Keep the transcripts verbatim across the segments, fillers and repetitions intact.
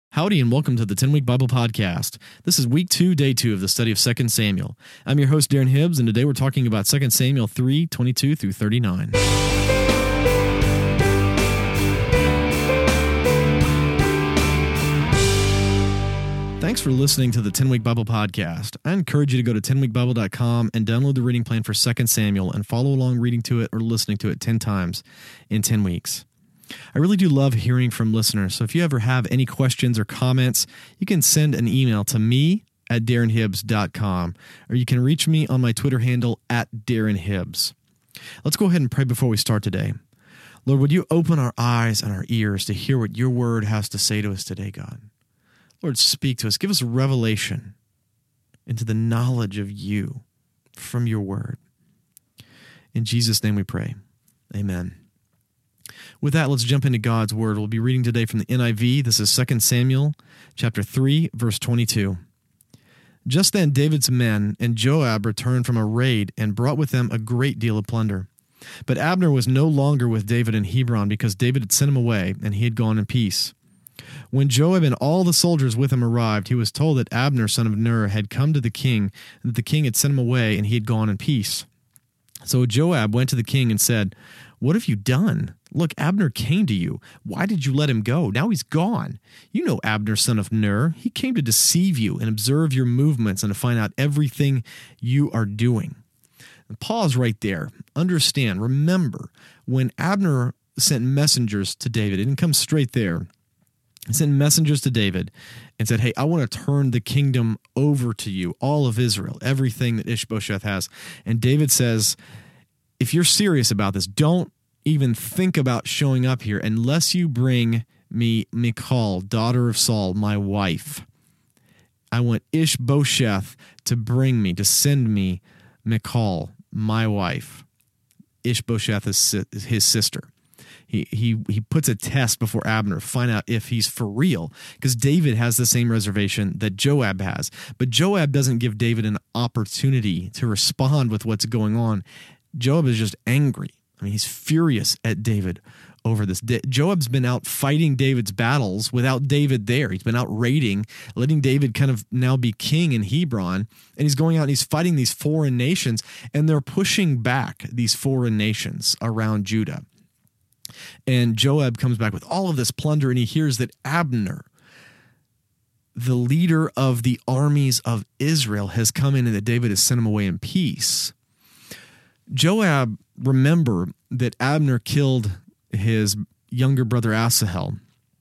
Howdy and welcome to the ten-Week Bible Podcast. This is week two, day two of the study of Second Samuel. I'm your host, Darren Hibbs, and today we're talking about Second Samuel three, twenty-two through thirty-nine. Thanks for listening to the ten-Week Bible Podcast. I encourage you to go to ten week bible dot com and download the reading plan for Second Samuel and follow along reading to it or listening to it ten times in ten weeks. I really do love hearing from listeners, so if you ever have any questions or comments, you can send an email to me at darren hibbs dot com, or you can reach me on my Twitter handle at darren hibbs. Let's go ahead and pray before we start today. Lord, would you open our eyes and our ears to hear what your word has to say to us today, God? Lord, speak to us. Give us a revelation into the knowledge of you from your word. In Jesus' name we pray. Amen. With that, let's jump into God's word. We'll be reading today from the N I V. This is Second Samuel chapter three, verse twenty-two. Just then David's men and Joab returned from a raid and brought with them a great deal of plunder. But Abner was no longer with David in Hebron because David had sent him away and he had gone in peace. When Joab and all the soldiers with him arrived, he was told that Abner, son of Ner, had come to the king, and that the king had sent him away and he had gone in peace. So Joab went to the king and said, "What have you done? Look, Abner came to you. Why did you let him go? Now he's gone. You know Abner, son of Ner. He came to deceive you and observe your movements and to find out everything you are doing." And pause right there. Understand, remember, when Abner sent messengers to David, it didn't come straight there. He sent messengers to David and said, "Hey, I want to turn the kingdom over to you, all of Israel, everything that Ishbosheth has." And David says, if you're serious about this, don't even think about showing up here unless you bring me Michal, daughter of Saul, my wife. I want Ishbosheth to bring me, to send me Michal, my wife. Ishbosheth is his sister. He he he puts a test before Abner to find out if he's for real, because David has the same reservation that Joab has. But Joab doesn't give David an opportunity to respond with what's going on. Joab is just angry. I mean, he's furious at David over this. Joab's been out fighting David's battles without David there. He's been out raiding, letting David kind of now be king in Hebron, and he's going out and he's fighting these foreign nations, and they're pushing back these foreign nations around Judah. And Joab comes back with all of this plunder, and he hears that Abner, the leader of the armies of Israel, has come in and that David has sent him away in peace. Joab, remember that Abner killed his younger brother Asahel.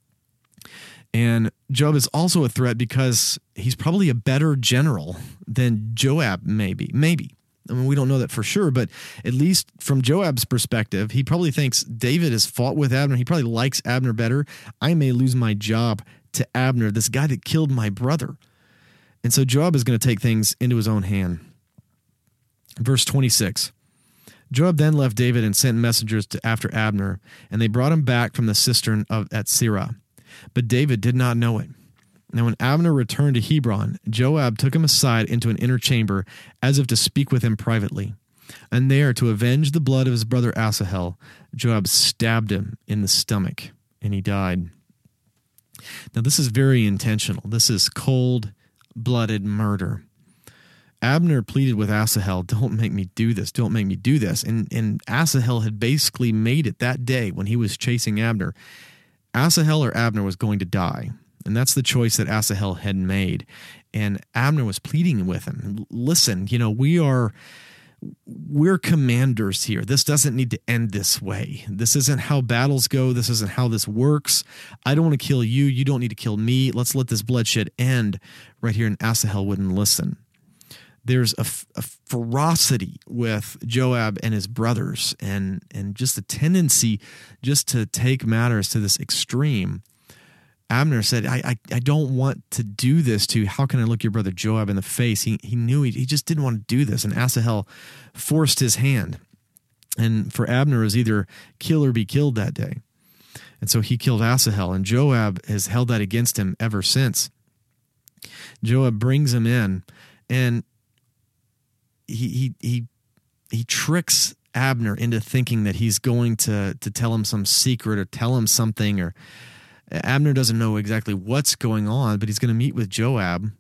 And Joab is also a threat because he's probably a better general than Joab maybe. Maybe. I mean, we don't know that for sure, but at least from Joab's perspective, he probably thinks David has fought with Abner. He probably likes Abner better. I may lose my job to Abner, this guy that killed my brother. And so Joab is going to take things into his own hand. Verse twenty-six. Joab then left David and sent messengers to after Abner, and they brought him back from the cistern of at Sirah. But David did not know it. Now when Abner returned to Hebron, Joab took him aside into an inner chamber, as if to speak with him privately. And there, to avenge the blood of his brother Asahel, Joab stabbed him in the stomach, and he died. Now this is very intentional. This is cold-blooded murder. Abner pleaded with Asahel, "Don't make me do this, don't make me do this." And, and Asahel had basically made it that day when he was chasing Abner. Asahel or Abner was going to die. And that's the choice that Asahel had made. And Abner was pleading with him. Listen, you know, we are, we're commanders here. This doesn't need to end this way. This isn't how battles go. This isn't how this works. I don't want to kill you. You don't need to kill me. Let's let this bloodshed end right here. And Asahel wouldn't listen. There's a, a ferocity with Joab and his brothers, and, and just a tendency just to take matters to this extreme. Abner said, I, I I don't want to do this to you. How can I look your brother Joab in the face? He he knew he, he just didn't want to do this. And Asahel forced his hand. And for Abner, it was either kill or be killed that day. And so he killed Asahel. And Joab has held that against him ever since. Joab brings him in, and he he he he tricks Abner into thinking that he's going to to tell him some secret or tell him something, or Abner doesn't know exactly what's going on, but he's going to meet with Joab.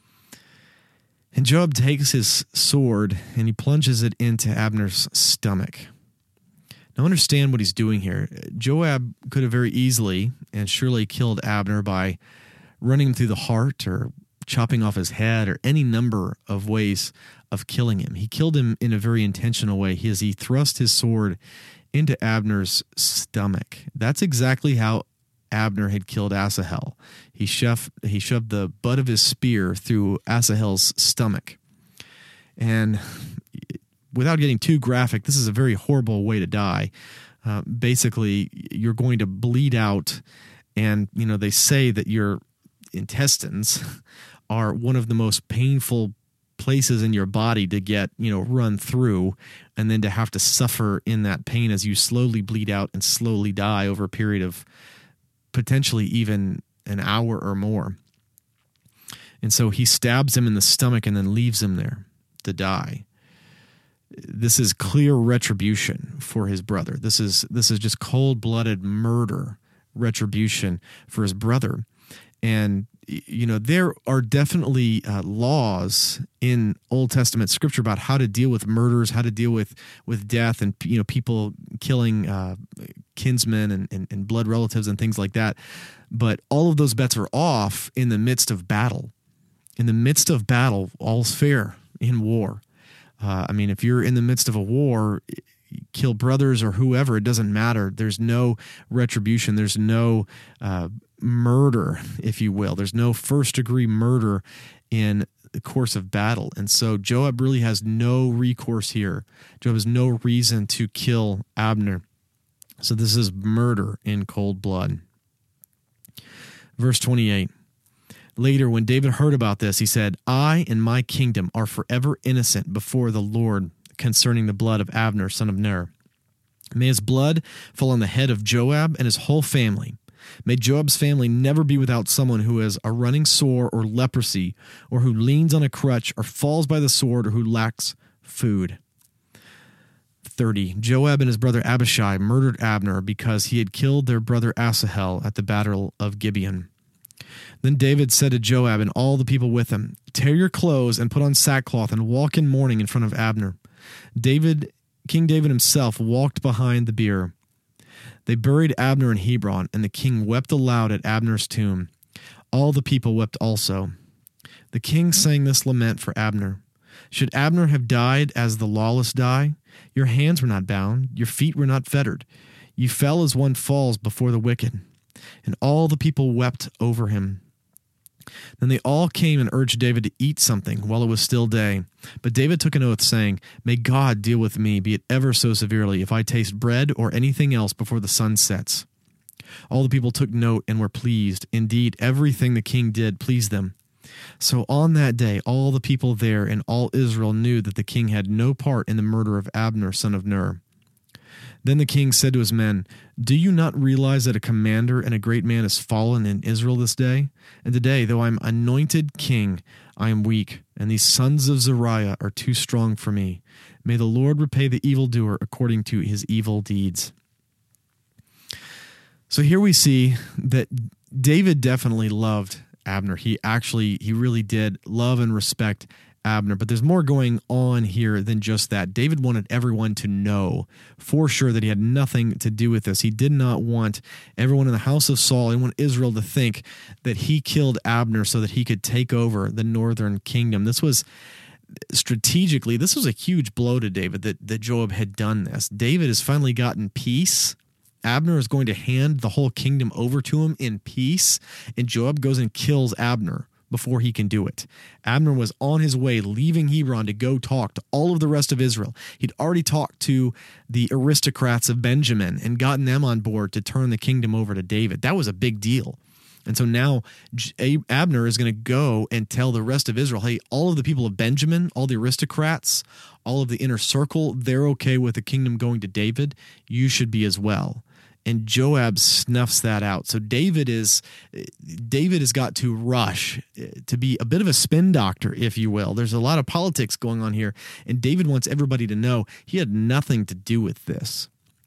And Joab takes his sword and he plunges it into Abner's stomach. Now understand what he's doing here. Joab could have very easily and surely killed Abner by running him through the heart or chopping off his head or any number of ways of killing him. He killed him in a very intentional way. He, as he thrust his sword into Abner's stomach. That's exactly how Abner had killed Asahel. He shoved, he shoved the butt of his spear through Asahel's stomach. And without getting too graphic, this is a very horrible way to die. Uh, basically, you're going to bleed out, and you know they say that your intestines are one of the most painful places in your body to get, you know, run through, and then to have to suffer in that pain as you slowly bleed out and slowly die over a period of potentially even an hour or more. And so he stabs him in the stomach and then leaves him there to die. This is clear retribution for his brother. This is this is just cold-blooded murder, retribution for his brother. And you know, there are definitely uh, laws in Old Testament scripture about how to deal with murders, how to deal with, with death, and you know, people killing uh, kinsmen and, and, and blood relatives and things like that. But all of those bets are off in the midst of battle. In the midst of battle, all's fair in war. Uh, I mean, if you're in the midst of a war, kill brothers or whoever, it doesn't matter. There's no retribution. There's no uh, murder, if you will. There's no first-degree murder in the course of battle. And so Joab really has no recourse here. Joab has no reason to kill Abner. So this is murder in cold blood. Verse twenty-eight. Later, when David heard about this, he said, I and my kingdom are forever innocent before the Lord concerning the blood of Abner, son of Ner. May his blood fall on the head of Joab and his whole family. May Joab's family never be without someone who has a running sore or leprosy, or who leans on a crutch, or falls by the sword, or who lacks food. thirty. Joab and his brother Abishai murdered Abner because he had killed their brother Asahel at the battle of Gibeon. Then David said to Joab and all the people with him, Tear your clothes and put on sackcloth and walk in mourning in front of Abner. David, King David himself walked behind the bier. They buried Abner in Hebron, and the king wept aloud at Abner's tomb. All the people wept also. The king sang this lament for Abner. Should Abner have died as the lawless die? Your hands were not bound, your feet were not fettered. You fell as one falls before the wicked. And all the people wept over him. Then they all came and urged David to eat something while it was still day. But David took an oath, saying, May God deal with me, be it ever so severely, if I taste bread or anything else before the sun sets. All the people took note and were pleased. Indeed, everything the king did pleased them. So on that day, all the people there and all Israel knew that the king had no part in the murder of Abner, son of Ner. Then the king said to his men, Do you not realize that a commander and a great man has fallen in Israel this day? And today, though I am anointed king, I am weak, and these sons of Zeruiah are too strong for me. May the Lord repay the evildoer according to his evil deeds. So here we see that David definitely loved Abner. He actually, he really did love and respect Abner, but there's more going on here than just that. David wanted everyone to know for sure that he had nothing to do with this. He did not want everyone in the house of Saul, anyone in Israel, to think that he killed Abner so that he could take over the northern kingdom. This was strategically, this was a huge blow to David that, that Joab had done this. David has finally gotten peace. Abner is going to hand the whole kingdom over to him in peace, and Joab goes and kills Abner before he can do it. Abner was on his way, leaving Hebron to go talk to all of the rest of Israel. He'd already talked to the aristocrats of Benjamin and gotten them on board to turn the kingdom over to David. That was a big deal. And so now Abner is going to go and tell the rest of Israel, hey, all of the people of Benjamin, all the aristocrats, all of the inner circle, they're okay with the kingdom going to David. You should be as well. And Joab snuffs that out. So David is David has got to rush to be a bit of a spin doctor, if you will. There's a lot of politics going on here, and David wants everybody to know he had nothing to do with this.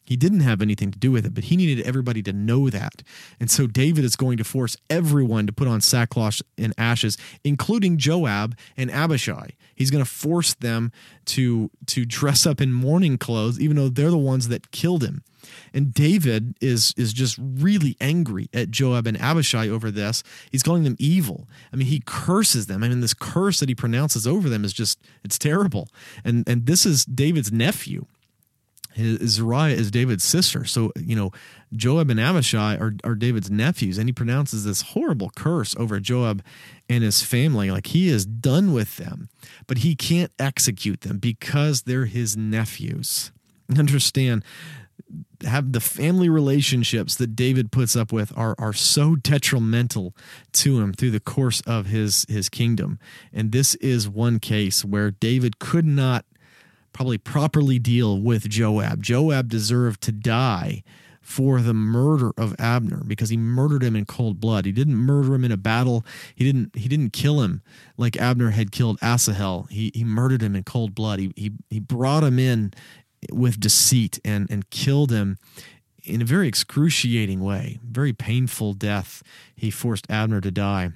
He didn't have anything to do with it, but he needed everybody to know that. And so David is going to force everyone to put on sackcloth and ashes, including Joab and Abishai. He's going to force them to, to dress up in mourning clothes, even though they're the ones that killed him. And David is is just really angry at Joab and Abishai over this. He's calling them evil. I mean, he curses them. I mean, this curse that he pronounces over them is just, it's terrible. And and this is David's nephew. His, Zeruiah is David's sister. So, you know, Joab and Abishai are, are David's nephews, and he pronounces this horrible curse over Joab and his family. Like, he is done with them, but he can't execute them because they're his nephews. Understand, have the family relationships that David puts up with are are so detrimental to him through the course of his his kingdom. And this is one case where David could not probably properly deal with Joab. Joab deserved to die for the murder of Abner because he murdered him in cold blood. He didn't murder him in a battle. He didn't he didn't kill him like Abner had killed Asahel. He he murdered him in cold blood. He he he brought him in with deceit and, and killed him in a very excruciating way, very painful death. He forced Abner to die.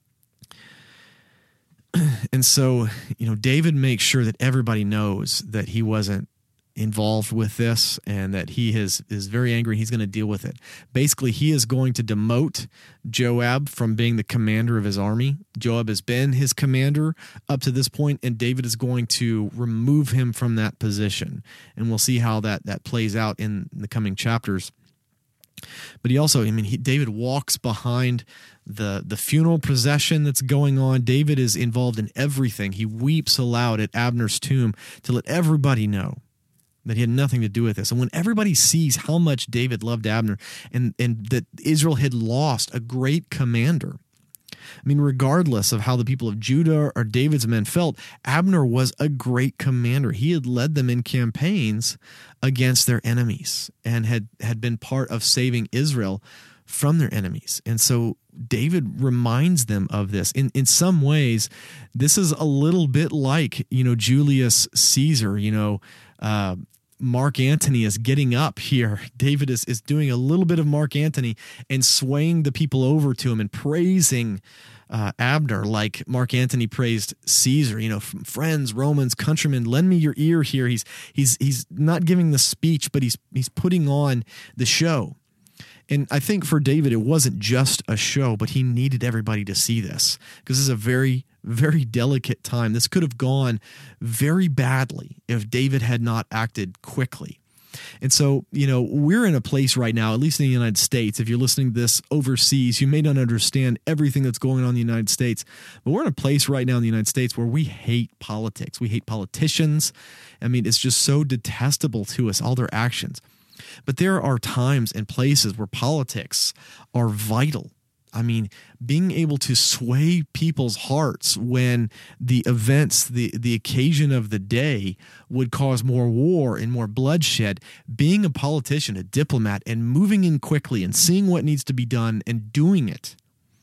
And so, you know, David makes sure that everybody knows that he wasn't involved with this and that he is, is very angry. He's going to deal with it. Basically, he is going to demote Joab from being the commander of his army. Joab has been his commander up to this point, and David is going to remove him from that position. And we'll see how that, that plays out in the coming chapters. But he also, I mean, he, David walks behind the the funeral procession that's going on. David is involved in everything. He weeps aloud at Abner's tomb to let everybody know that he had nothing to do with this. And when everybody sees how much David loved Abner and, and that Israel had lost a great commander, I mean, regardless of how the people of Judah or David's men felt, Abner was a great commander. He had led them in campaigns against their enemies and had, had been part of saving Israel from their enemies. And so David reminds them of this. In in some ways, this is a little bit like, you know, Julius Caesar, you know, uh, Mark Antony is getting up here. David is, is doing a little bit of Mark Antony and swaying the people over to him and praising uh, Abner like Mark Antony praised Caesar. You know, friends, Romans, countrymen, lend me your ear here. He's he's he's not giving the speech, but he's he's putting on the show. And I think for David, it wasn't just a show, but he needed everybody to see this because this is a very, very delicate time. This could have gone very badly if David had not acted quickly. And so, you know, we're in a place right now, at least in the United States, if you're listening to this overseas, you may not understand everything that's going on in the United States, but we're in a place right now in the United States where we hate politics. We hate politicians. I mean, it's just so detestable to us, all their actions. But there are times and places where politics are vital. I mean, being able to sway people's hearts when the events, the, the occasion of the day would cause more war and more bloodshed, being a politician, a diplomat, and moving in quickly and seeing what needs to be done and doing it.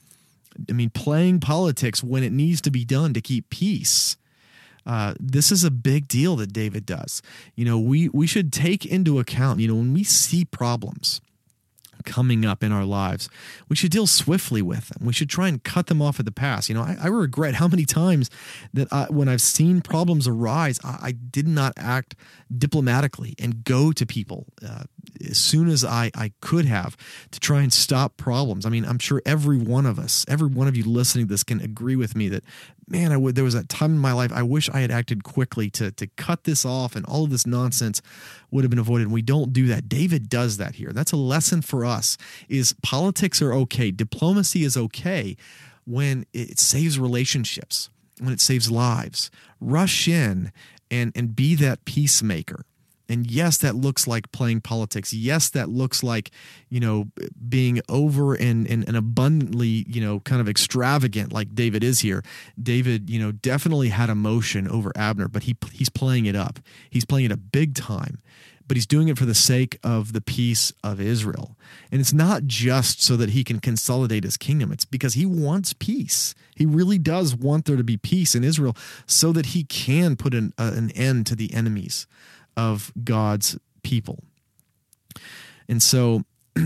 I mean, playing politics when it needs to be done to keep peace. Uh, this is a big deal that David does. You know, we, we should take into account, you know, when we see problems coming up in our lives, we should deal swiftly with them. We should try and cut them off at the pass. You know, I, I regret how many times that I, when I've seen problems arise, I, I did not act diplomatically and go to people uh, as soon as I, I could have to try and stop problems. I mean, I'm sure every one of us, every one of you listening to this can agree with me that, man, I would, there was a time in my life I wish I had acted quickly to, to cut this off and all of this nonsense would have been avoided. And we don't do that. David does that here. That's a lesson for us, is politics are okay. Diplomacy is okay when it saves relationships, when it saves lives. Rush in and, and be that peacemaker. And yes, that looks like playing politics. Yes, that looks like, you know, being over and, and, and abundantly, you know, kind of extravagant like David is here. David, you know, definitely had emotion over Abner, but he he's playing it up. He's playing it a big time, but he's doing it for the sake of the peace of Israel. And it's not just so that he can consolidate his kingdom. It's because he wants peace. He really does want there to be peace in Israel so that he can put an, uh, an end to the enemies of God's people. And so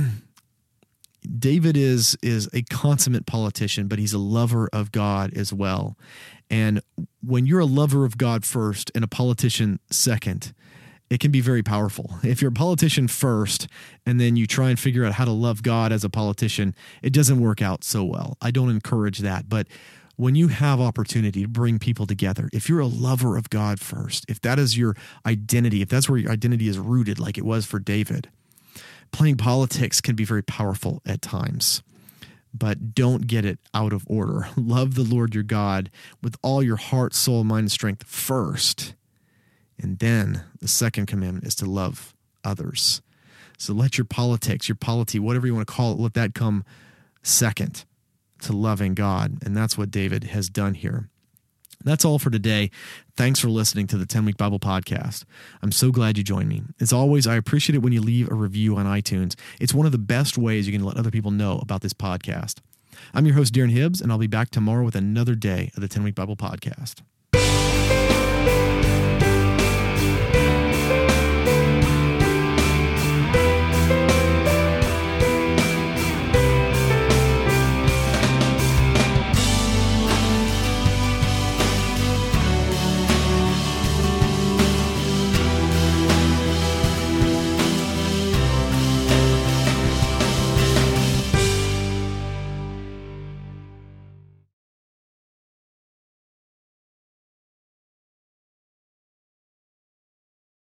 David is is a consummate politician, but he's a lover of God as well. And when you're a lover of God first and a politician second, it can be very powerful. If you're a politician first and then you try and figure out how to love God as a politician, it doesn't work out so well. I don't encourage that. But when you have opportunity to bring people together, if you're a lover of God first, if that is your identity, if that's where your identity is rooted, like it was for David, playing politics can be very powerful at times. But don't get it out of order. Love the Lord your God with all your heart, soul, mind, and strength first. And then the second commandment is to love others. So let your politics, your polity, whatever you want to call it, let that come second to loving God. And that's what David has done here. That's all for today. Thanks for listening to the ten-Week Bible Podcast. I'm so glad you joined me. As always, I appreciate it when you leave a review on iTunes. It's one of the best ways you can let other people know about this podcast. I'm your host, Darren Hibbs, and I'll be back tomorrow with another day of the ten-Week Bible Podcast.